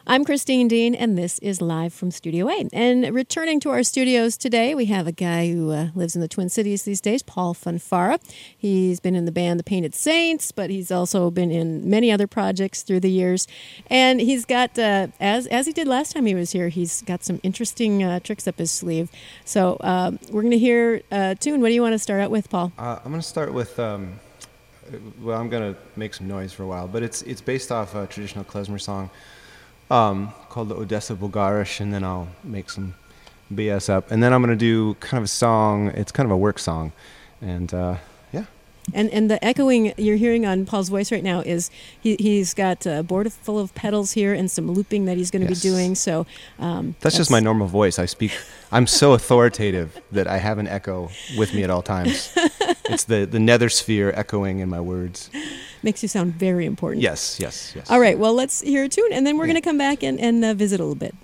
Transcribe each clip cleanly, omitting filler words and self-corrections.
I'm Christine Dean, and this is Live from Studio A. And returning to our studios today, we have a guy who lives in the Twin Cities these days, Paul Funfara. He's been in the band The Painted Saints, but he's also been in many other projects through the years. And he's got, as he did last time he was here, he's got some interesting tricks up his sleeve. So we're going to hear a tune. What do you want to start out with, Paul? I'm going to start with... well, I'm going to make some noise for a while, but it's based off a traditional klezmer song called the Odessa Bulgarish, and then I'll make some BS up. And then I'm going to do kind of a song, it's kind of a work song, and yeah. And the echoing you're hearing on Paul's voice right now is he's got a board full of pedals here and some looping that he's going to be doing. So that's just my normal voice. I'm so authoritative that I have an echo with me at all times. It's the nether sphere echoing in my words. Makes you sound very important. Yes. All right, well, let's hear a tune, and then we're going to come back and visit a little bit.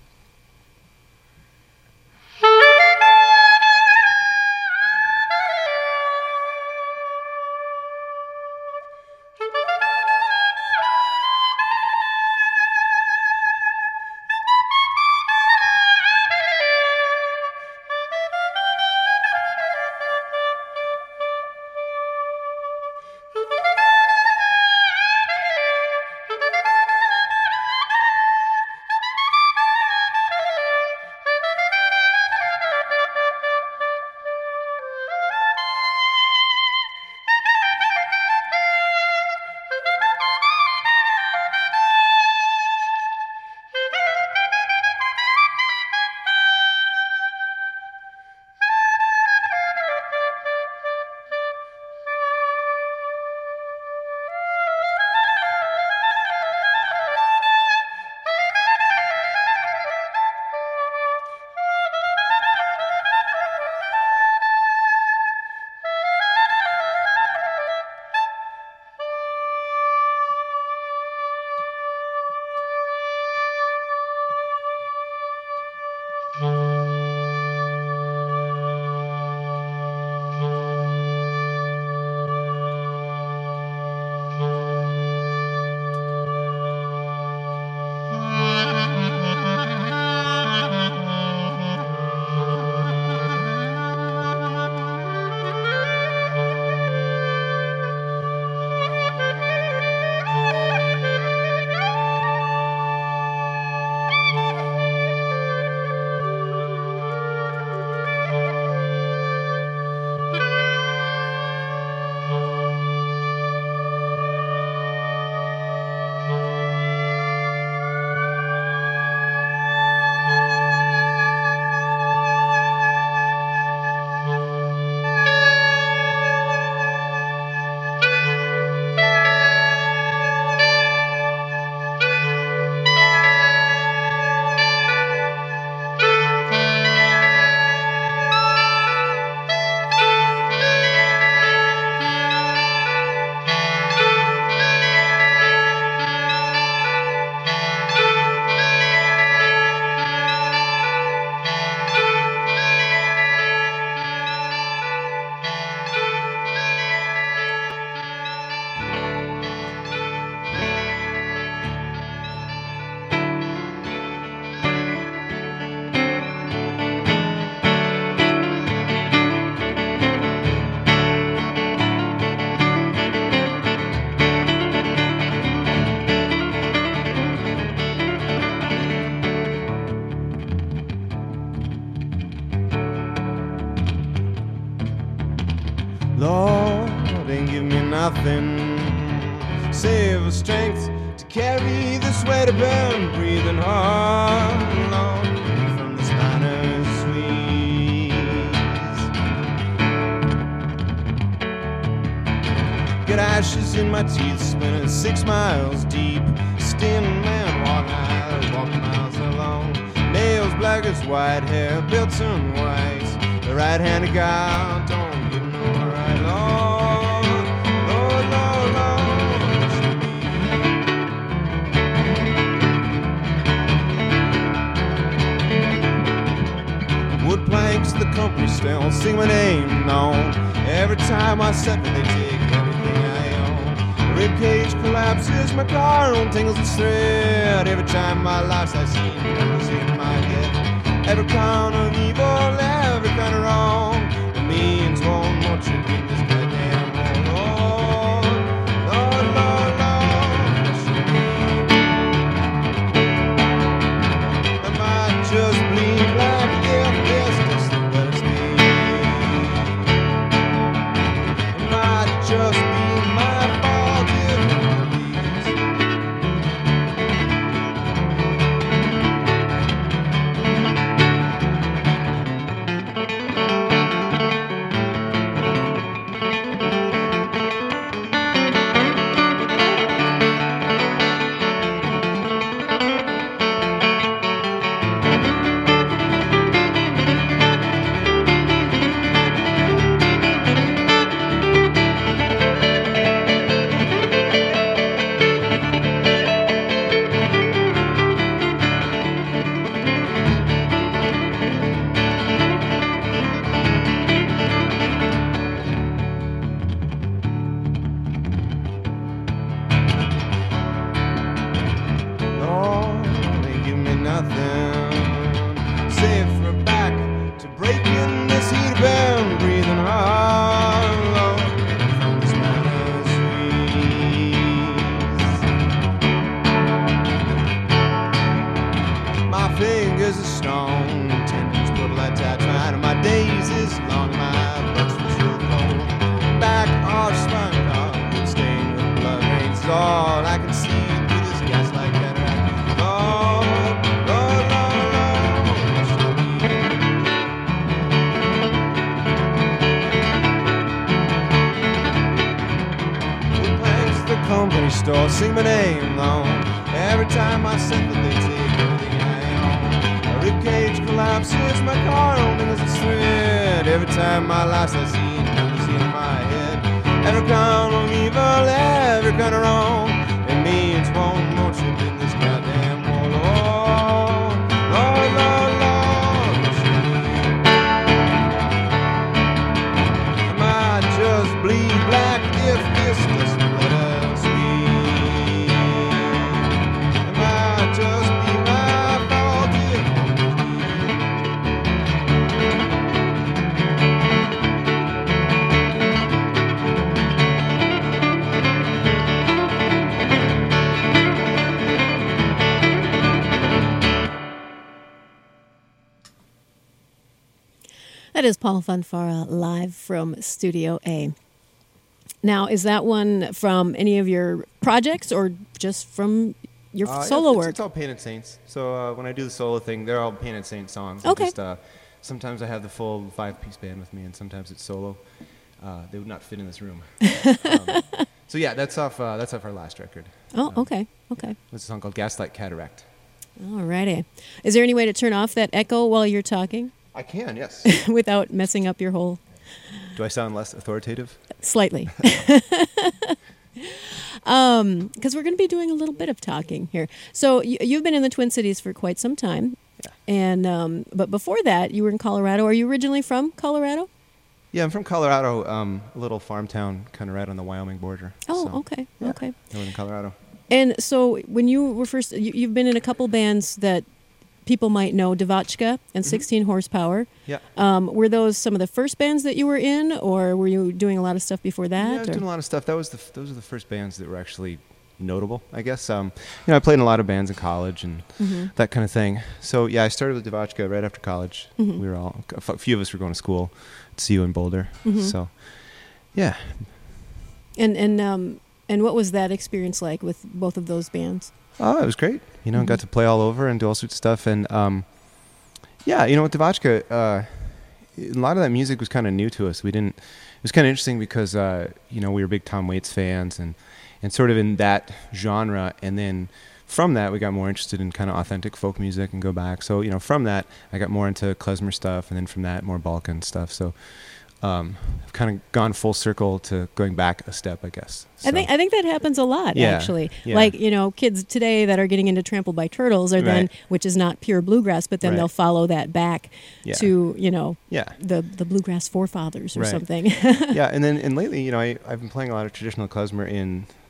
Lord, ain't give me nothing save the strength to carry this weight of burn, breathing hard, Lord, from the spider's squeeze. Got ashes in my teeth, spinning 6 miles deep. Stin man, walking miles along. Nails black as white, hair built and white. The right hand of God don't give no right, Lord, Lord, Lord, Lord. Wood planks, the company still sing my name, no. Every time I set me, they take everything I own. ribcage collapses, my car tingles its thread. Every time my life's I see numbers in my head. Every kind of evil, every kind of wrong. It means one more trip in this goddamn world. Lord, Lord, Lord, what should be? Am I just bleed black if this distant but it's me? Am I just be my fault if it please? Lord, they give me nothing save for a back to break in this heat of air and breathing hard, Lord, from this mountain breeze. My fingers are strong, tendons put like tattooed, and my days is long, and my bucks were so cold. Back arch, spine card, stained with blood rains is all I can see through this gaslight cataract. Lord, Lord, Lord, Lord, what should be? Who banks the company store, sing my name long. Every time I send that they take everything I own. A ribcage collapses, my car only as a thread. Every time my life's I see numbers in my head. Every kind of evil, every kind of wrong. It means one more trip in this goddamn world. Lord, Lord, Lord, Lord, what should be? Am I just bleed black if this doesn't let us be? Am I just be my fault if it That is Paul Fanfara live from Studio A. Now, is that one from any of your projects or just from your solo work? It's all Painted Saints. So when I do the solo thing, they're all Painted Saint songs. Okay. Sometimes I have the full 5-piece band with me, and sometimes it's solo. They would not fit in this room. So yeah, that's off our last record. Oh, okay. It's a song called Gaslight Cataract. All righty. Is there any way to turn off that echo while you're talking I can, yes. without messing up your whole... Do I sound less authoritative? Slightly. Because we're going to be doing a little bit of talking here. So you've been in the Twin Cities for quite some time. Yeah. And but before that, you were in Colorado. Are you originally from Colorado? Yeah, I'm from Colorado, a little farm town kind of right on the Wyoming border. Oh, So, okay. yeah, Okay. Northern Colorado. And so when you were first, you've been in a couple bands that people might know, Devotchka and 16 Horsepower. Yeah. Were those some of the first bands that you were in, or were you doing a lot of stuff before that? Yeah, I was or- doing a lot of stuff. Those are the first bands that were actually notable, I guess. I played in a lot of bands in college and that kind of thing. So yeah, I started with Devotchka right after college. We were a few of us were going to school at CU in Boulder. So yeah. And what was that experience like with both of those bands? Oh, it was great. Got to play all over and do all sorts of stuff. And yeah, with Devotchka, a lot of that music was kind of new to us. It was kind of interesting because we were big Tom Waits fans and sort of in that genre. And then from that, we got more interested in kind of authentic folk music and go back. So from that, I got more into klezmer stuff, and then from that, more Balkan stuff. So I've kind of gone full circle to going back a step, I guess. So. I think that happens a lot, Yeah, actually. yeah. Like, kids today that are getting into Trampled by Turtles are then, Right. which is not pure bluegrass, but then Right. they'll follow that back Yeah. to, Yeah. the bluegrass forefathers or Right. something. Yeah, and lately, I've been playing a lot of traditional klezmer in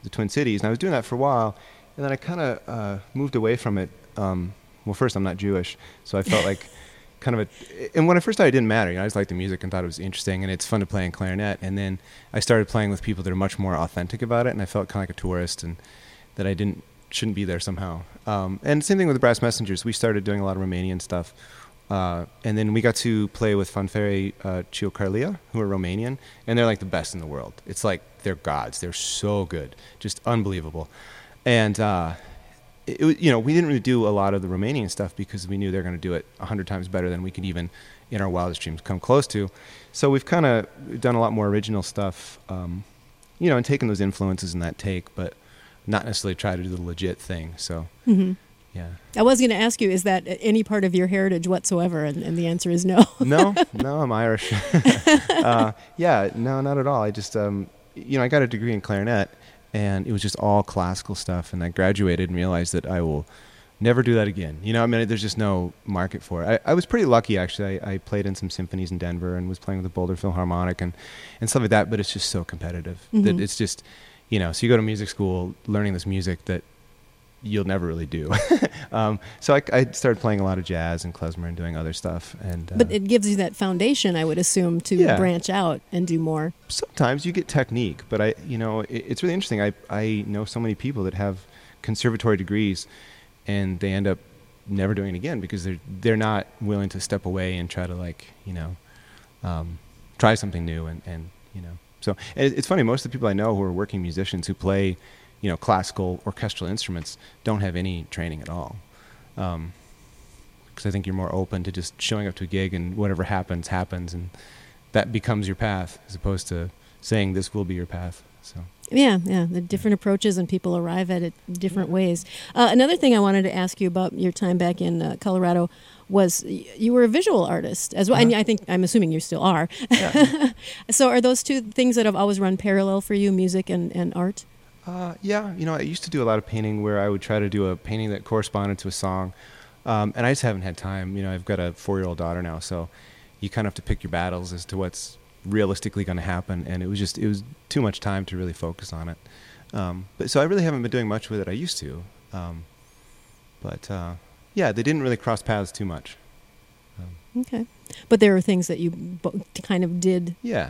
the Twin Cities, and I was doing that for a while, and then I kind of moved away from it. Well, first, I'm not Jewish, so I felt like kind of and when I first started, it didn't matter. I just liked the music and thought it was interesting, and it's fun to play in clarinet. And then I started playing with people that are much more authentic about it, and I felt kind of like a tourist, and that I shouldn't be there somehow. And same thing with the Brass Messengers. We started doing a lot of Romanian stuff. And then we got to play with Fanfare Ciocărlia, who are Romanian, and they're like the best in the world. It's like they're gods. They're so good, just unbelievable. And we didn't really do a lot of the Romanian stuff because we knew they're going to do it 100 times better than we could even, in our wildest dreams, come close to. So we've kind of done a lot more original stuff, and taken those influences in that take, but not necessarily try to do the legit thing. So. Mm-hmm. Yeah. I was going to ask you, is that any part of your heritage whatsoever? And the answer is no. No, I'm Irish. Yeah, no, not at all. I just, I got a degree in clarinet, and it was just all classical stuff. And I graduated and realized that I will never do that again. There's just no market for it. I was pretty lucky, actually. I played in some symphonies in Denver and was playing with the Boulder Philharmonic and stuff like that, but it's just so competitive that it's just, so you go to music school learning this music that you'll never really do. So I started playing a lot of jazz and klezmer and doing other stuff. But it gives you that foundation, I would assume, to branch out and do more. Sometimes you get technique, but it's really interesting. I know so many people that have conservatory degrees, and they end up never doing it again because they're not willing to step away and try to try something new and. So it's funny. Most of the people I know who are working musicians who play classical orchestral instruments don't have any training at all. Because I think you're more open to just showing up to a gig and whatever happens, and that becomes your path as opposed to saying this will be your path. So. Yeah, the different approaches and people arrive at it different ways. Another thing I wanted to ask you about your time back in Colorado was you were a visual artist as well, and I'm assuming you still are. Yeah. So are those two things that have always run parallel for you, music and art? Yeah, I used to do a lot of painting where I would try to do a painting that corresponded to a song, and I just haven't had time. I've got a 4-year-old daughter now, so you kind of have to pick your battles as to what's realistically going to happen, and it was too much time to really focus on it. But so I really haven't been doing much with it. I used to, but they didn't really cross paths too much. Okay, but there are things that you kind of did. Yeah.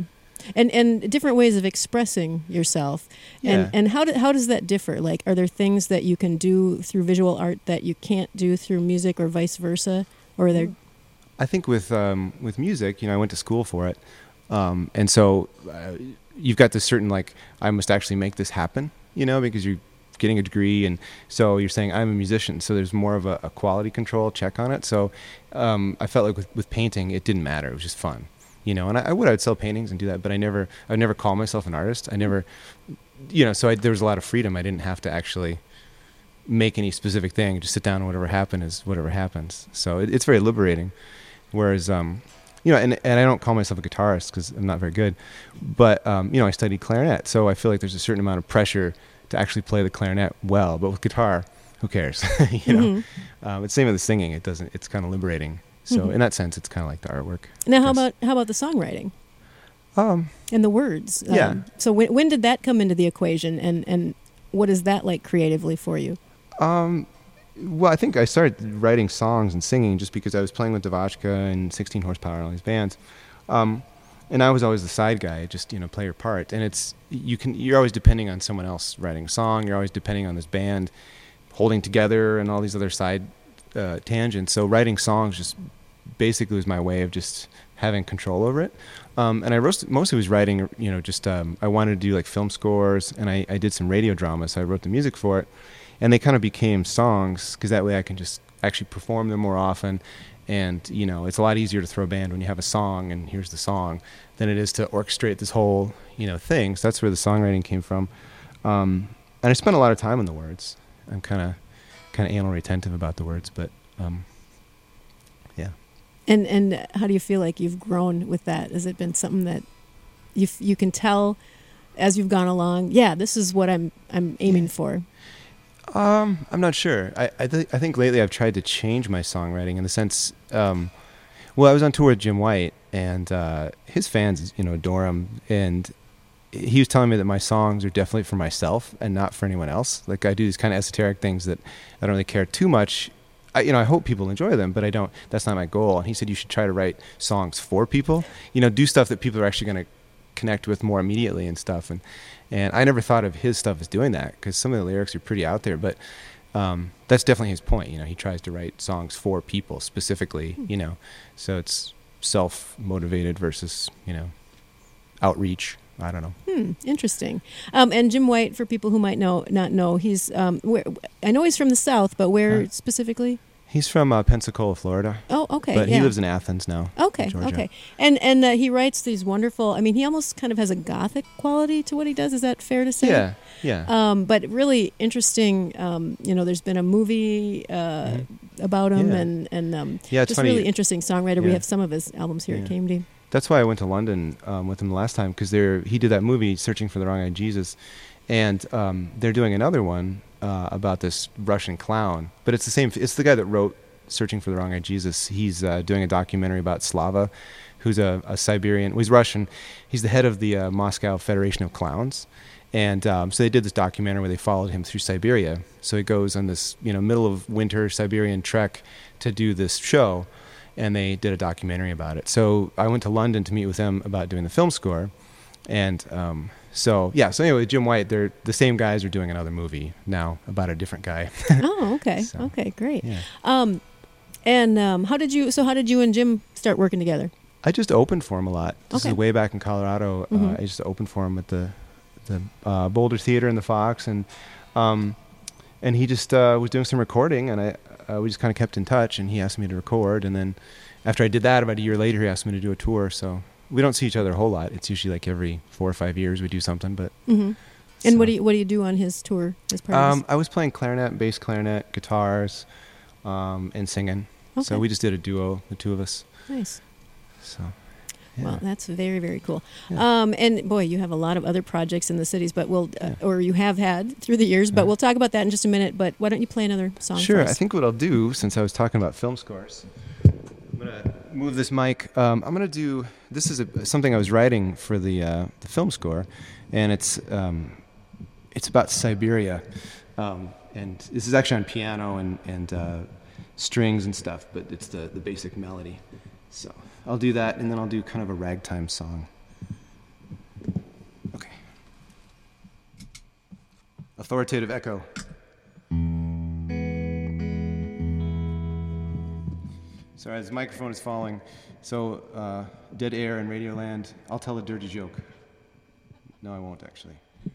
And different ways of expressing yourself. And how does that differ? Like, are there things that you can do through visual art that you can't do through music, or vice versa? Or are there? I think with music, I went to school for it, and so you've got this certain I must actually make this happen, because you're getting a degree, and so you're saying I'm a musician. So there's more of a quality control check on it. So I felt like with painting, it didn't matter. It was just fun. And I'd sell paintings and do that, but I'd never call myself an artist. I never, so there was a lot of freedom. I didn't have to actually make any specific thing. Just sit down and whatever happens is whatever happens. So it's very liberating. Whereas, and I don't call myself a guitarist because I'm not very good, but, I studied clarinet. So I feel like there's a certain amount of pressure to actually play the clarinet well, but with guitar, who cares? It's the same with the singing. It's kind of liberating. So in that sense, it's kind of like the artwork. Now, how about the songwriting? And the words? Yeah. So when did that come into the equation, and what is that like creatively for you? Well, I think I started writing songs and singing just because I was playing with Devachka and 16 Horsepower and all these bands. And I was always the side guy, just, play your part. And you're always depending on someone else writing a song. You're always depending on this band holding together and all these other side tangents. So writing songs just basically was my way of just having control over it. And I mostly was writing, I wanted to do like film scores, and I did some radio drama, so I wrote the music for it. And they kind of became songs because that way I can just actually perform them more often. And, it's a lot easier to throw a band when you have a song and here's the song than it is to orchestrate this whole, thing. So that's where the songwriting came from. And I spent a lot of time on the words. I'm kind of anal retentive about the words, but yeah. And how do you feel like you've grown with that? Has it been something that you can tell as you've gone along? Yeah, this is what I'm aiming for. I'm not sure. I think lately I've tried to change my songwriting in the sense. I was on tour with Jim White, and his fans, adore him, and he was telling me that my songs are definitely for myself and not for anyone else. Like I do these kind of esoteric things that I don't really care too much. I hope people enjoy them, but I don't. That's not my goal. And he said you should try to write songs for people. Do stuff that people are actually going to connect with more immediately and stuff. And I never thought of his stuff as doing that because some of the lyrics are pretty out there. But that's definitely his point. He tries to write songs for people specifically. So it's self-motivated versus outreach. I don't know. Interesting. And Jim White, for people who might not know, he's I know he's from the South, but where specifically? He's from Pensacola, Florida. Oh, okay. But he lives in Athens now. Okay, Georgia. okay. And he writes these wonderful. I mean, he almost kind of has a gothic quality to what he does. Is that fair to say? Yeah. But really interesting. There's been a movie about him, and it's just funny. really interesting songwriter. Yeah. We have some of his albums here at KMD. That's why I went to London with him the last time, because he did that movie, Searching for the Wrong-Eyed Jesus, and they're doing another one about this Russian clown. But it's the same. It's the guy that wrote Searching for the Wrong-Eyed Jesus. He's doing a documentary about Slava, who's a Siberian. Well, he's Russian. He's the head of the Moscow Federation of Clowns. And so they did this documentary where they followed him through Siberia. So he goes on this middle of winter Siberian trek to do this show. And they did a documentary about it. So I went to London to meet with them about doing the film score. And so anyway, Jim White, they're the same guys are doing another movie now about a different guy. Oh, okay. So, okay, great. Yeah. How did you and Jim start working together? I just opened for him a lot. This is way back in Colorado. I just opened for him at the Boulder Theater in the Fox, and he just was doing some recording, and we just kind of kept in touch, and he asked me to record, and then after I did that, about a year later, he asked me to do a tour. So we don't see each other a whole lot. It's usually like every 4 or 5 years we do something. But and what do you do on his tour? His parties? I was playing clarinet, bass clarinet, guitars, and singing. Okay. So we just did a duo, the two of us. Nice. So. Yeah. Well, that's very, very cool. Yeah. And boy, you have a lot of other projects in the cities, but or you have had through the years, but we'll talk about that in just a minute. But why don't you play another song? Sure. For us? I think what I'll do, since I was talking about film scores, I'm gonna move this mic. I'm gonna do. This is something I was writing for the film score, and it's about Siberia, and this is actually on piano and strings and stuff, but it's the basic melody. So I'll do that, and then I'll do kind of a ragtime song. Okay. Authoritative echo. Sorry, this microphone is falling. So, dead air in Radioland. I'll tell a dirty joke. No, I won't, actually.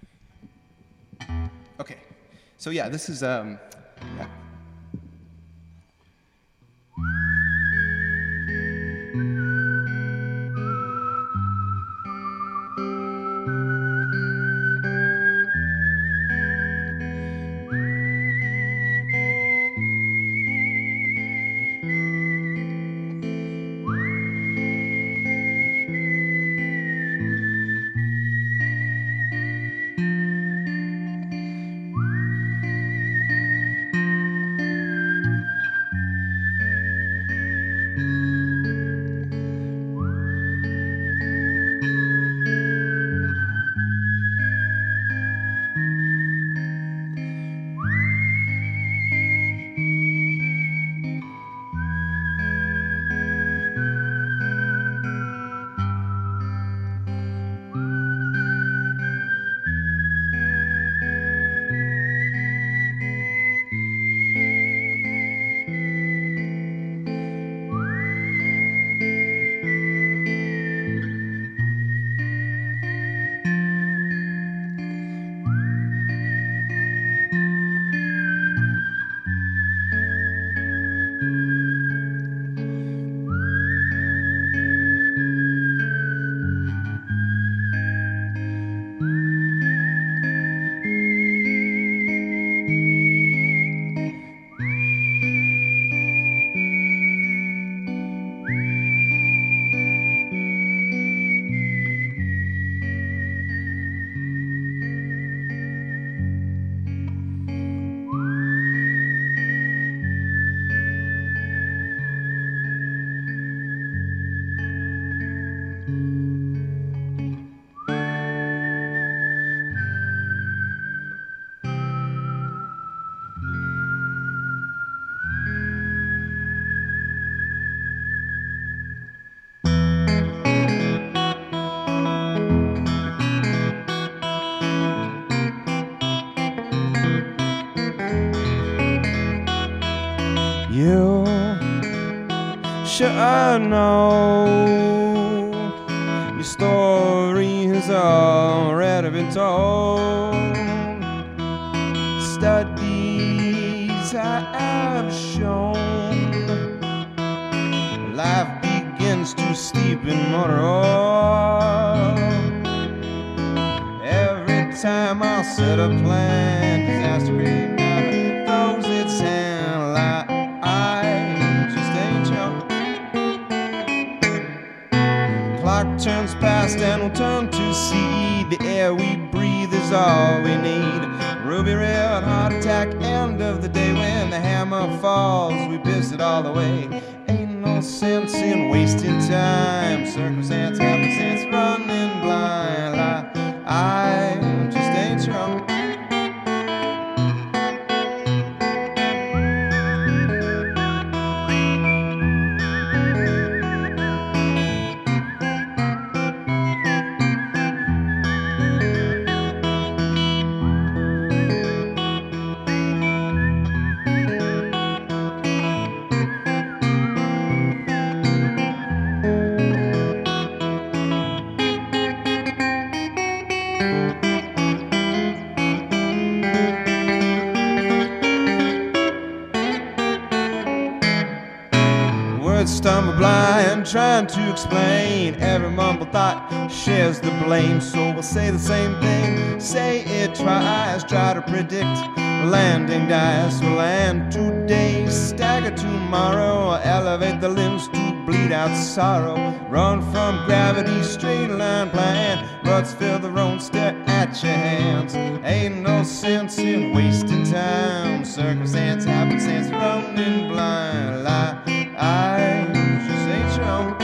Okay. So, this is, You should know your story has already been told. Studies have shown life begins to steep in motor oil. Every time I set a plan, disaster creep throws its hand like I just ain't young. Clock turns past and we'll turn to see the air we breathe is all we need. Ruby red heart attack, end of the day when the hammer falls, we piss it all away. Ain't no sense in wasting time. Circumstance, happenstance, running blind. I just ain't young. Stumble blind, trying to explain. Every mumble thought shares the blame. So we'll say the same thing, say it twice. Try to predict landing dice. We'll land today, stagger tomorrow. Elevate the limbs to bleed out sorrow. Run from gravity, straight line plan. Ruts fill the road, stare at your hands. Ain't no sense in wasting time. Circumstance, happenstance, running blind. I just ain't young.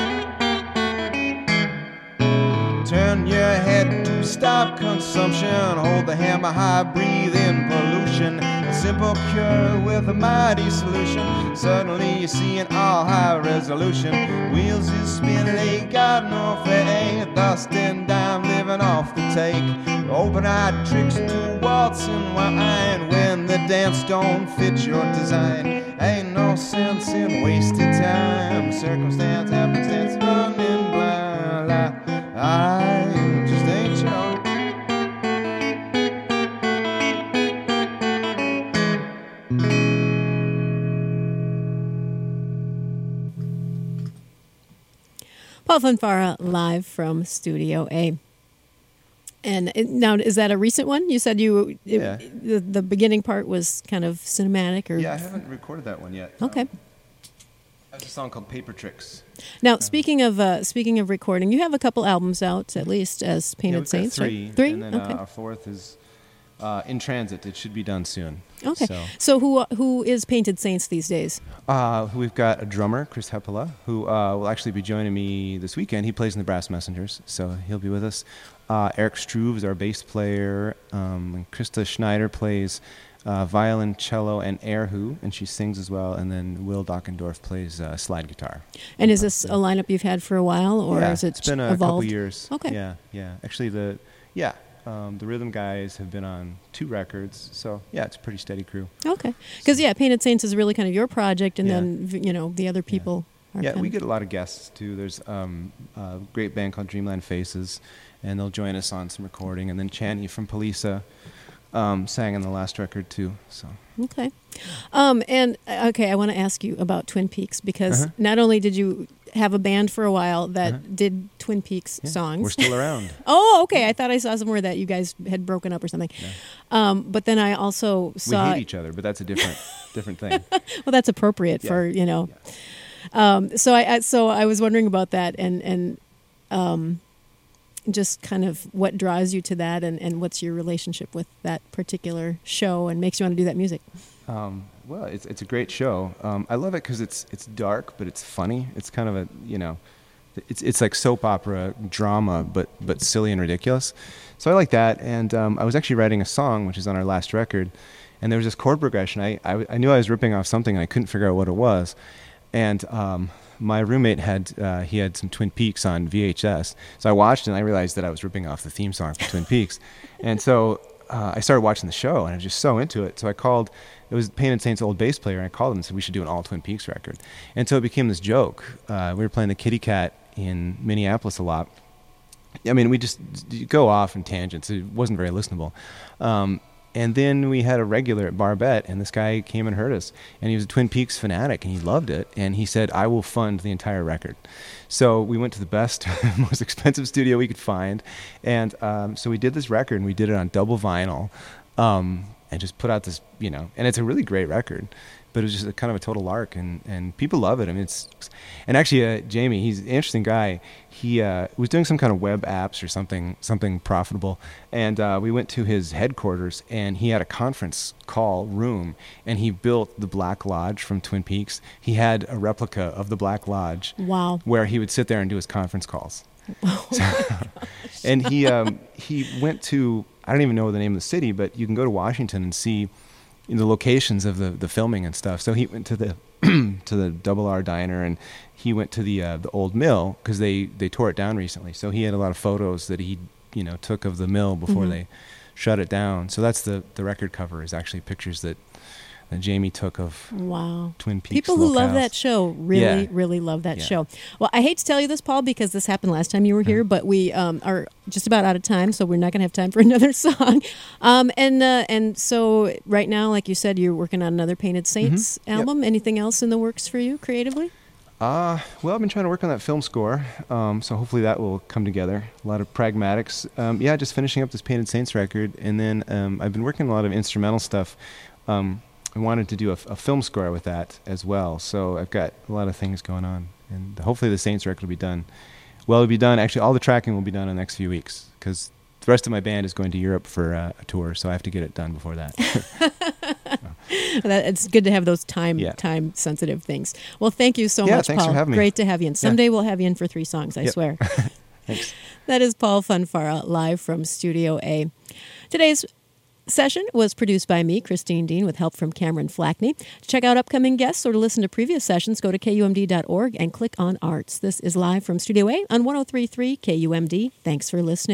Turn your head to stop consumption. Hold the hammer high, breathe in pollution. A simple cure with a mighty solution. Suddenly you see an all high resolution. Wheels is spinning, ain't got no faith. Dust and dime living off the take. Open-eyed tricks to waltz and wine. When the dance don't fit your design. Ain't no sense in wasting time. Circumstance, happenstance, running blind. I just ain't young. Paul Fanfara live from Studio A. And now, is that a recent one? You said the beginning part was kind of cinematic, or Yeah, I haven't recorded that one yet. Okay. That's a song called Paper Tricks. Now, speaking of recording, you have a couple albums out, at least, as Painted we've got Saints, three, right? Three? And then Okay. our fourth is in transit. It should be done soon. Okay. So who is Painted Saints these days? We've got a drummer, Chris Heppela, who will actually be joining me this weekend. He plays in the Brass Messengers, so he'll be with us. Eric Struve is our bass player, and Krista Schneider plays violin, cello, and erhu, and she sings as well. And then Will Dockendorf plays slide guitar. And is this a lineup you've had for a while, or has it it's been a evolved? couple years. Okay. Yeah. Actually, the rhythm guys have been on 2 records, so yeah, it's a pretty steady crew. Okay. Because Painted Saints is really kind of your project, and Yeah. then the other people. Are Yeah, kind we of- get a lot of guests too. There's a great band called Dreamland Faces, and they'll join us on some recording. And then Channy from Polisa sang on the last record too. So Okay. I want to ask you about Twin Peaks, because not only did you have a band for a while that did Twin Peaks songs. we're still around. Oh, okay. I thought I saw somewhere that you guys had broken up or something. No. But then I also We saw. hate each other, but that's a different thing. Well, that's appropriate for Yeah. So I was wondering about that, and just kind of what draws you to that, and what's your relationship with that particular show, and makes you want to do that music. Well, it's a great show. I love it because it's dark, but it's funny. It's kind of it's like soap opera drama, but silly and ridiculous. So I like that. And I was actually writing a song, which is on our last record, and there was this chord progression. I knew I was ripping off something, and I couldn't figure out what it was. And my roommate had some Twin Peaks on VHS, so I watched and I realized that I was ripping off the theme song for Twin Peaks, and so I started watching the show and I was just so into it. So I called it was Painted Saints' old bass player, and I called him and said we should do an all Twin Peaks record. And so it became this joke. We were playing the Kitty Cat in Minneapolis a lot. I mean, we just go off in tangents. It wasn't very listenable. And then we had a regular at Barbette, and this guy came and heard us. And he was a Twin Peaks fanatic, and he loved it. And he said, I will fund the entire record. So we went to the best, most expensive studio we could find. And so we did this record, and we did it on double vinyl. And just put out this, and it's a really great record. But it was just kind of a total lark, and people love it. I mean, and actually, Jamie, he's an interesting guy. He was doing some kind of web apps or something profitable, and we went to his headquarters, and he had a conference call room, and he built the Black Lodge from Twin Peaks. He had a replica of the Black Lodge. Wow. Where he would sit there and do his conference calls. And he went to, I don't even know the name of the city, but you can go to Washington and see the locations of the filming and stuff. So he went to the to the Double R Diner, and he went to the old mill because they tore it down recently. So he had a lot of photos that he took of the mill before they shut it down. So that's the record cover is actually pictures that Jamie took of Twin Peaks. People who love that show really love that show. Well, I hate to tell you this, Paul, because this happened last time you were here, but we are just about out of time, so we're not going to have time for another song. And so right now, like you said, you're working on another Painted Saints album. Yep. Anything else in the works for you creatively? Well, I've been trying to work on that film score, so hopefully that will come together. A lot of pragmatics. Just finishing up this Painted Saints record, and then I've been working on a lot of instrumental stuff. I wanted to do a film score with that as well, so I've got a lot of things going on, and hopefully the Saints record will be done. Well, it'll be done. Actually, all the tracking will be done in the next few weeks because the rest of my band is going to Europe for a tour, so I have to get it done before that. It's good to have those time-sensitive things. Well, thank you so much, thanks Paul. For having me. Great to have you. And someday we'll have you in for 3 songs, I swear. Thanks. That is Paul Funfara, live from Studio A. Today's session was produced by me, Christine Dean, with help from Cameron Flackney. To check out upcoming guests or to listen to previous sessions, go to KUMD.org and click on Arts. This is live from Studio A on 103.3 KUMD. Thanks for listening.